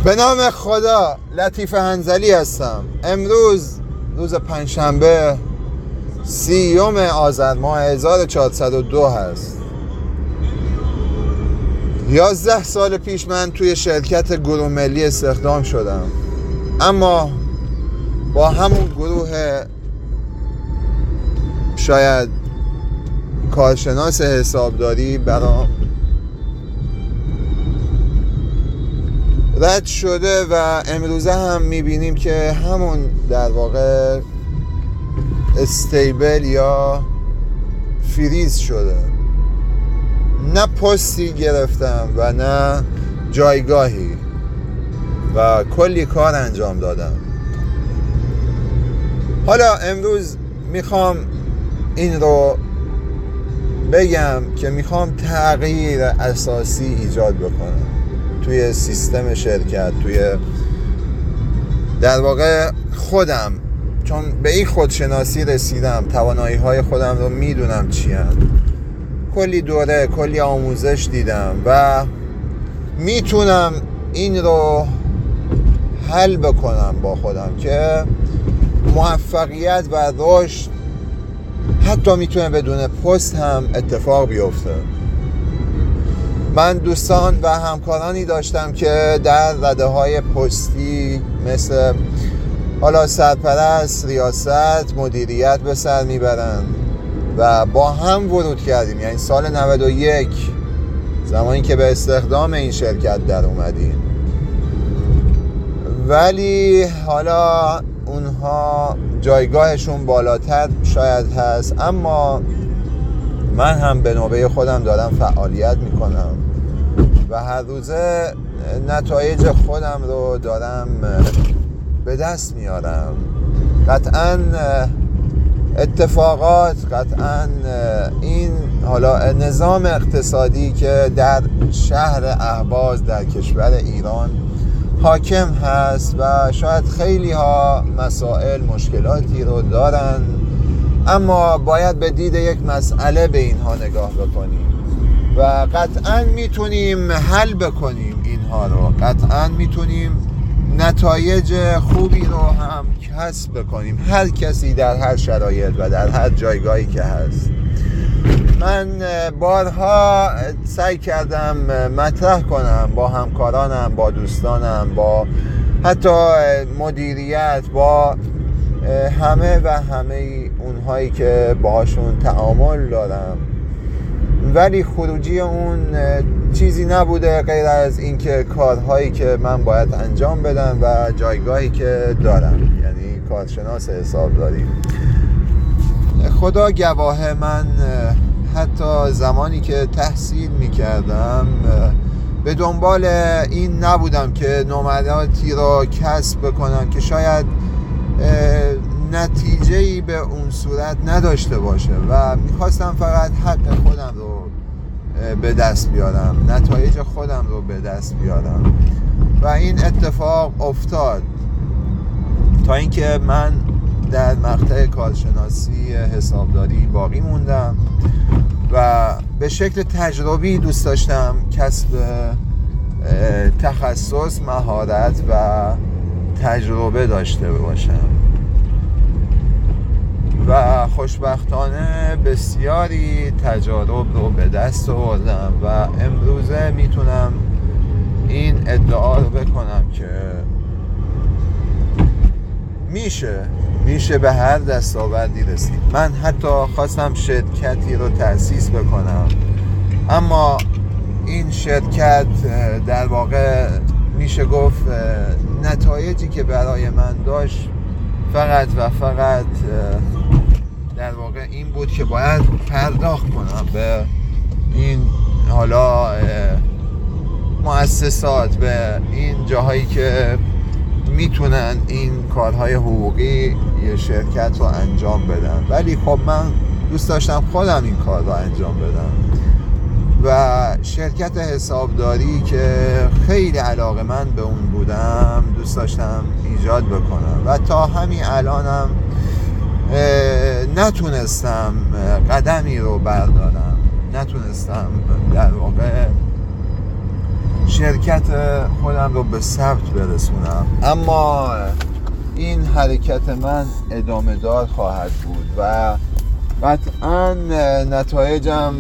به نام خدا، لطیف حنظلی هستم. امروز روز پنجشنبه 30 آذر ماه 1402 هست. 11 سال پیش من توی شرکت گروه ملی استخدام شدم، اما با همون گروه شاید کارشناس حسابداری برام رد شده و امروزه هم میبینیم که همون در واقع استیبل یا فریز شده. نه پستی گرفتم و نه جایگاهی و کلی کار انجام دادم. حالا امروز میخوام این رو بگم که میخوام تغییر اساسی ایجاد بکنم توی سیستم شرکت، توی در واقع خودم، چون به این خودشناسی رسیدم، توانایی های خودم رو میدونم چی هست. کلی دوره، کلی آموزش دیدم و میتونم این رو حل بکنم با خودم که موفقیت و رشد حتی میتونه بدون پست هم اتفاق بیفته. من دوستان و همکارانی داشتم که در رده‌های پستی مثل حالا سرپرست، ریاست، مدیریت به سر میبرن و با هم ورود کردیم. یعنی سال 91 زمانی که به استخدام این شرکت در اومدیم، ولی حالا اونها جایگاهشون بالاتر شاید هست، اما من هم به نوبه خودم دارم فعالیت میکنم و هر روزه نتایج خودم رو دارم به دست میارم. قطعاً اتفاقات، قطعاً این حالا نظام اقتصادی که در شهر اهواز در کشور ایران حاکم هست و شاید خیلی ها مسائل، مشکلاتی رو دارن، اما باید به دید یک مسئله به اینها نگاه بکنیم و قطعاً میتونیم حل بکنیم اینها رو. قطعاً میتونیم نتایج خوبی رو هم کسب بکنیم، هر کسی در هر شرایط و در هر جایگاهی که هست. من بارها سعی کردم مطرح کنم با همکارانم، با دوستانم، با حتی مدیریت، با همه اونهایی که باهاشون تعامل دارم، ولی خروجی اون چیزی نبوده غیر از اینکه کارهایی که من باید انجام بدم و جایگاهی که دارم، یعنی کارشناس حسابداری. خدا گواه، من حتی زمانی که تحصیل میکردم به دنبال این نبودم که نمراتی رو کسب بکنم که شاید نتیجه‌ای به اون صورت نداشته باشه و میخواستم فقط حق خودم رو به دست بیارم، نتایج خودم رو به دست بیارم و این اتفاق افتاد تا اینکه من در مقطع کارشناسی حسابداری باقی موندم و به شکل تجربی دوست داشتم کسب تخصص، مهارت و تجربه داشته باشم و خوشبختانه بسیاری تجارب رو به دست آوردم و امروزه میتونم این ادعا رو بکنم که میشه به هر دستاوردی رسید. من حتی خواستم شرکتی رو تأسیس بکنم، اما این شرکت در واقع میشه گفت نتایجی که برای من داشت فقط و فقط در واقع این بود که باید پرداخت کنم به این حالا مؤسسات، به این جاهایی که میتونن این کارهای حقوقی یه شرکت رو انجام بدن، ولی خب من دوست داشتم خودم این کار رو انجام بدم و شرکت حسابداری که خیلی علاقه‌مند به اون بودم دوست داشتم ایجاد بکنم و تا همین الانم نتونستم قدمی رو بردارم، نتونستم در واقع شرکت خودم رو به ثبت برسونم. اما این حرکت من ادامه دار خواهد بود و قطعا نتایجم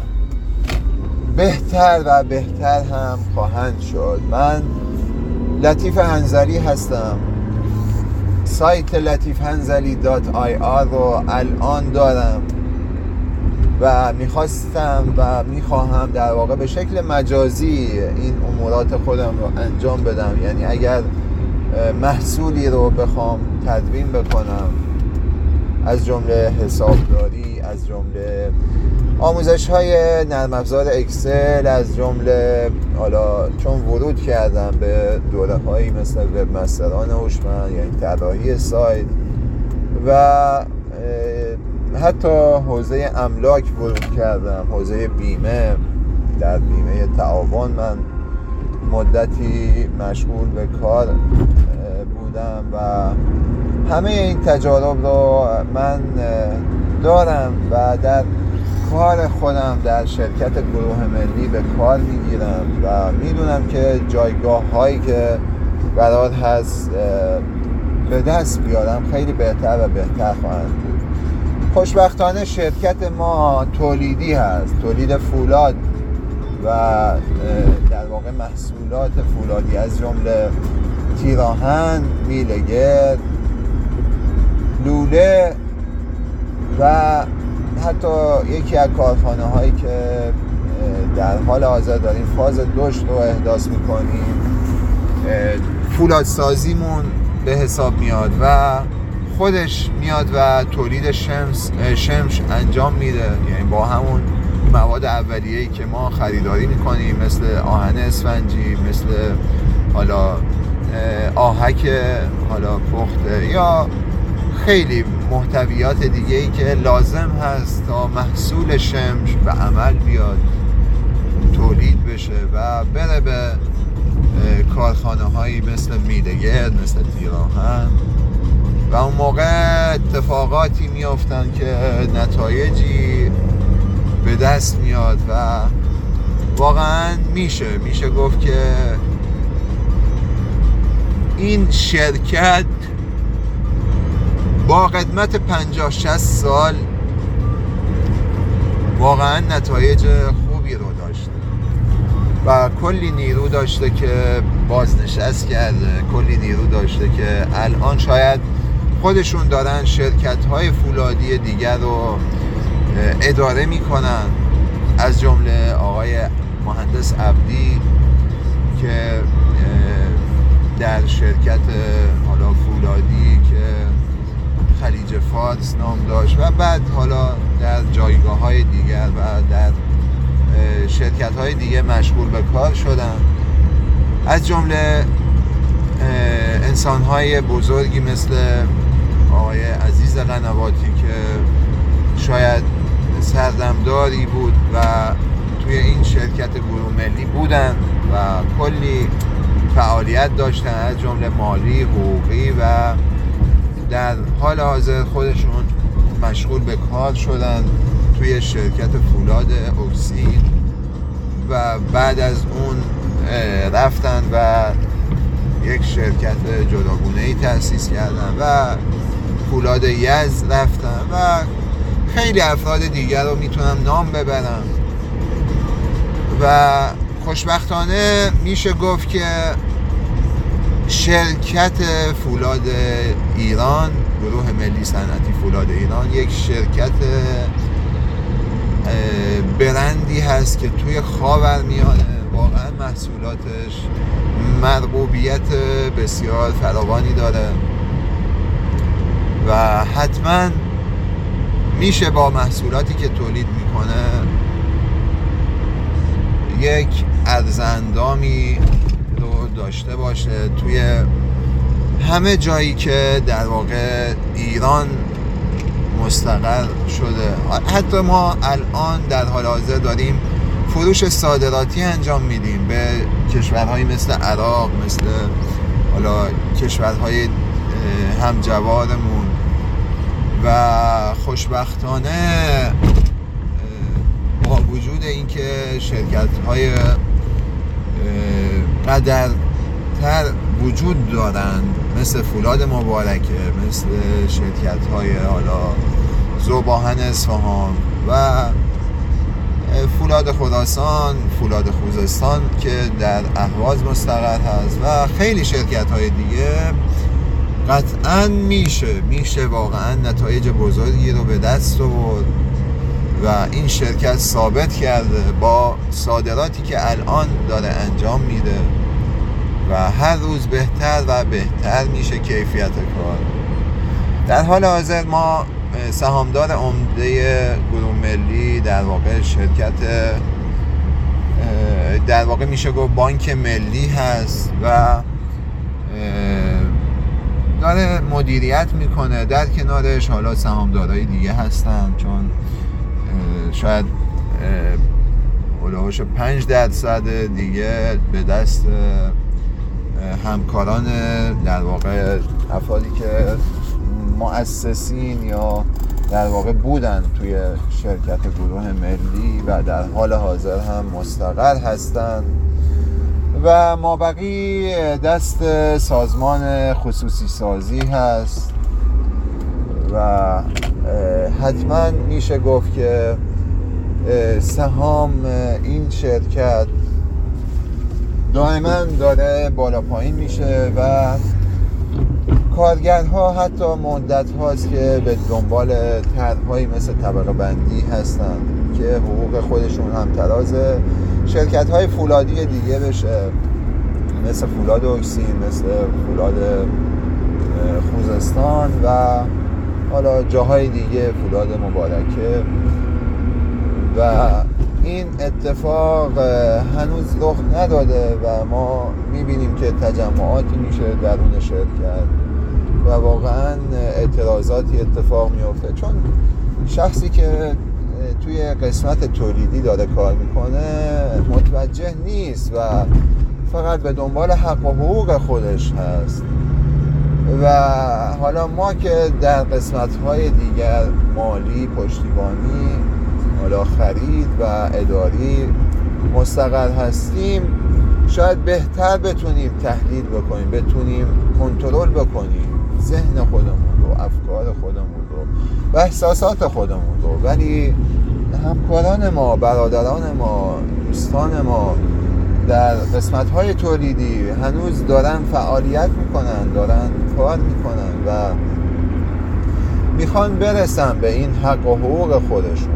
بهتر و بهتر هم خواهند شد. من لطیف حنظلی هستم. سایت latifhanzali.ir رو الان دارم و میخواستم و میخواهم در واقع به شکل مجازی این امورات خودم رو انجام بدم. یعنی اگر محصولی رو بخوام تدوین بکنم، از جمله حسابداری، از جمله آموزش های نرم افزار اکسل، از جمله حالا چون ورود کردم به دوره هایی مثل وب مستران هوشمند، یعنی طراحی سایت و حتی حوزه املاک ورود کردم، حوزه بیمه. در بیمه تعاون من مدتی مشغول به کار بودم و همه این تجارب رو من دارم و در کار خودم در شرکت گروه ملی به کار میگیرم و میدونم که جایگاه هایی که قرار هست به دست بیارم خیلی بهتر و بهتر خواهند بود. خوشبختانه شرکت ما تولیدی هست، تولید فولاد و در واقع محصولات فولادی از جمله تیراهن، میله‌گرد، لوله و حتی یکی از کارخانه هایی که در حال حاضر داریم فاز دشت رو احداث میکنیم، فولادسازیمون به حساب میاد و خودش میاد و تولید شمش انجام میده. یعنی با همون مواد اولیه‌ای که ما خریداری میکنیم مثل آهن اسفنجی، مثل حالا آهک حالا پخته یا خیلی محتویات دیگه‌ای که لازم هست تا محصول شمش به عمل بیاد، تولید بشه و بره به کارخانه هایی مثل میله‌گرد، مثل تیراهن و اون موقع اتفاقاتی میافتن که نتایجی به دست میاد و واقعا میشه گفت که این شرکت با قدمت 50-60 سال واقعا نتایج خوبی رو داشته و کلی نیرو داشته که بازنشست کرده، کلی نیرو داشته که الان شاید خودشون دارن شرکت‌های فولادی دیگر رو اداره میکنن، از جمله آقای مهندس عبدی که در شرکت حالا فولادی که خلیج فارس نام داشت و بعد حالا در جایگاه‌های دیگر و در شرکت‌های دیگه مشغول به کار شدن، از جمله انسان‌های بزرگی مثل آقای عزیز قنواتی که شاید سردمداری بود و توی این شرکت گروه ملی بودن و کلی فعالیت داشتن، از جمله مالی، حقوقی و در حال حاضر خودشون مشغول به کار شدن توی شرکت فولاد اکسید و بعد از اون رفتن و یک شرکت جداگونه‌ای تأسیس کردن و فولاد یزد رفتن و خیلی افراد دیگر رو میتونم نام ببرم و خوشبختانه میشه گفت که شرکت فولاد ایران، گروه ملی صنعتی فولاد ایران، یک شرکت برندی هست که توی خاورمیانه واقعا محصولاتش مرغوبیت بسیار فراوانی داره و حتما میشه با محصولاتی که تولید میکنه یک ارزندامی رو داشته باشه توی همه جایی که در واقع ایران مستقر شده. حتی ما الان در حال حاضر داریم فروش صادراتی انجام میدیم به کشورهایی مثل عراق، مثل حالا کشورهای همجوارمون و خوشبختانه با وجود اینکه شرکت‌های قدرتر وجود دارن، مثل فولاد مبارکه، مثل شرکت های حالا ذوباهن اصفهان و فولاد خراسان، فولاد خوزستان که در اهواز مستقر هست و خیلی شرکت های دیگه، قطعا میشه واقعا نتایج بزرگی رو به دست آورد و این شرکت ثابت کرده با صادراتی که الان داره انجام میده و هر روز بهتر و بهتر میشه کیفیت کار. در حال حاضر ما سهامدار عمده گروه ملی، در واقع شرکت، در واقع میشه گفت بانک ملی هست و داره مدیریت میکنه. در کنارش حالا سهامدارای دیگه هستن، چون شاید اولوش 5% دیگه به دست همکاران، در واقع افرادی که مؤسسین یا در واقع بودن توی شرکت گروه ملی و در حال حاضر هم مستقر هستن و مابقی دست سازمان خصوصی سازی هست و حتما میشه گفت که سهام این شرکت دائما داره بالا پایین میشه و کارگرها حتی مدت هاست که به دنبال طرح‌هایی مثل طبقه بندی هستن که حقوق خودشون هم تراز شرکت های فولادی دیگه بشه، مثل فولاد اکسین، مثل فولاد خوزستان و حالا جاهای دیگه، فولاد مبارکه. و این اتفاق هنوز رخ نداده و ما میبینیم که تجمعاتی میشه درون شرکت و واقعا اعتراضاتی اتفاق میفته، چون شخصی که توی قسمت تولیدی داره کار میکنه متوجه نیست و فقط به دنبال حق و حقوق خودش هست و حالا ما که در قسمت‌های دیگر مالی، پشتیبانی، حالا خرید و اداری مستقر هستیم، شاید بهتر بتونیم تحلیل بکنیم، بتونیم کنترل بکنیم ذهن خودمون رو، افکار خودمون رو و احساسات خودمون رو. ولی همکاران ما، برادران ما، دوستان ما در قسمت‌های تولیدی هنوز دارن فعالیت میکنن، دارن کار میکنن و میخوان برسن به این حق و حقوق خودشون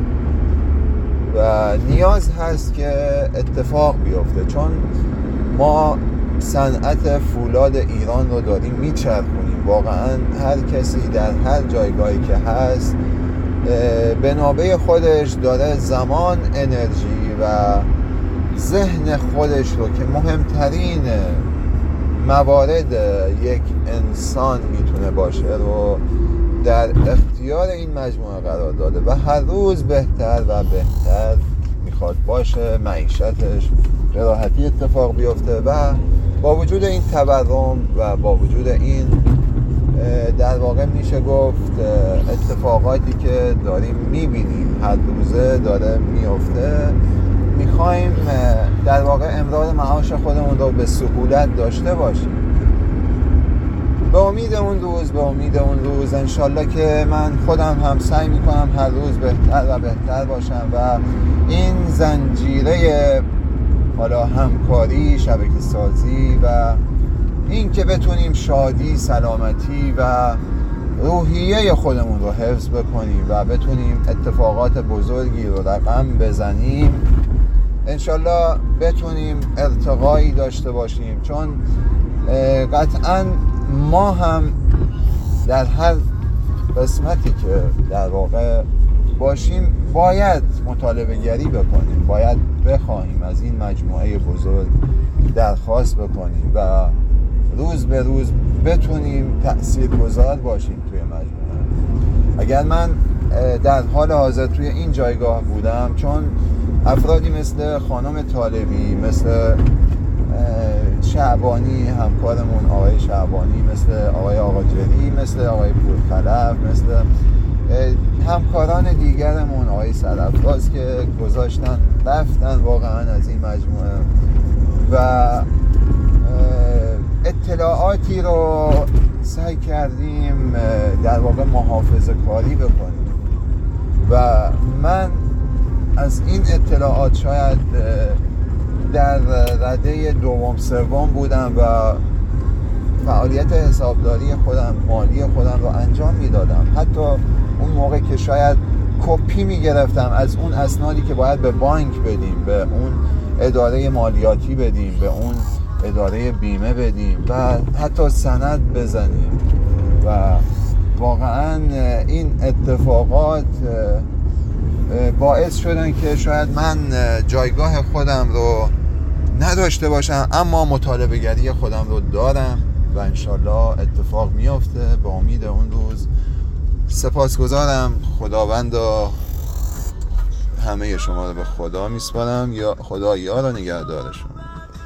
و نیاز هست که اتفاق بیفته، چون ما صنعت فولاد ایران رو داریم میچرخونیم. واقعا هر کسی در هر جایگاهی که هست به نوبه خودش داره زمان، انرژی و ذهن خودش رو که مهمترین موارد یک انسان میتونه باشه رو در اختیار این مجموعه قرار داده و هر روز بهتر و بهتر میخواد باشه، معیشتش به راحتی اتفاق بیفته و با وجود این تورم و با وجود این در واقع میشه گفت اتفاقاتی که داریم میبینیم هر روزه داره میفته، میخوایم در واقع امرار معاش خودمون رو به سهولت داشته باشیم. به امید اون روز انشالله که من خودم هم سعی میکنم هر روز بهتر و بهتر باشم و این زنجیره حالا همکاری، شبکه سازی و این که بتونیم شادی، سلامتی و روحیه خودمون رو حفظ بکنیم و بتونیم اتفاقات بزرگی رو رقم بزنیم، انشالله بتونیم ارتقایی داشته باشیم، چون قطعا ما هم در هر قسمتی که در واقع باشیم باید مطالبه گری بکنیم، باید بخواهیم از این مجموعه بزرگ درخواست بکنیم و روز به روز بتونیم تأثیرگذار باشیم توی مجموعه. اگر من در حال حاضر توی این جایگاه بودم، چون افرادی مثل خانم طالبی، مثل شعبانی همکارمون آقای شعبانی، مثل آقای آقاجری، مثل آقای پورخلف، مثل همکاران دیگرمون آقای سرافراز که گذاشتن رفتن واقعا از این مجموعه و اطلاعاتی رو سعی کردیم در واقع محافظه کاری بکنیم و من از این اطلاعات شاید در رده دوم سوم بودم و فعالیت حسابداری خودم، مالی خودم رو انجام میدادم. حتی اون موقع که شاید کپی میگرفتم از اون اسنادی که باید به بانک بدیم، به اون اداره مالیاتی بدیم، به اون اداره بیمه بدیم و حتی سند بزنیم و واقعا این اتفاقات باعث شدن که شاید من جایگاه خودم رو نداشته باشم، اما مطالبه گری خودم رو دارم و انشالله اتفاق میافته به امید اون روز. سپاسگزارم. خداوند و همه شما رو به خدا میسپارم. یا خدا یار و نگهدارشون.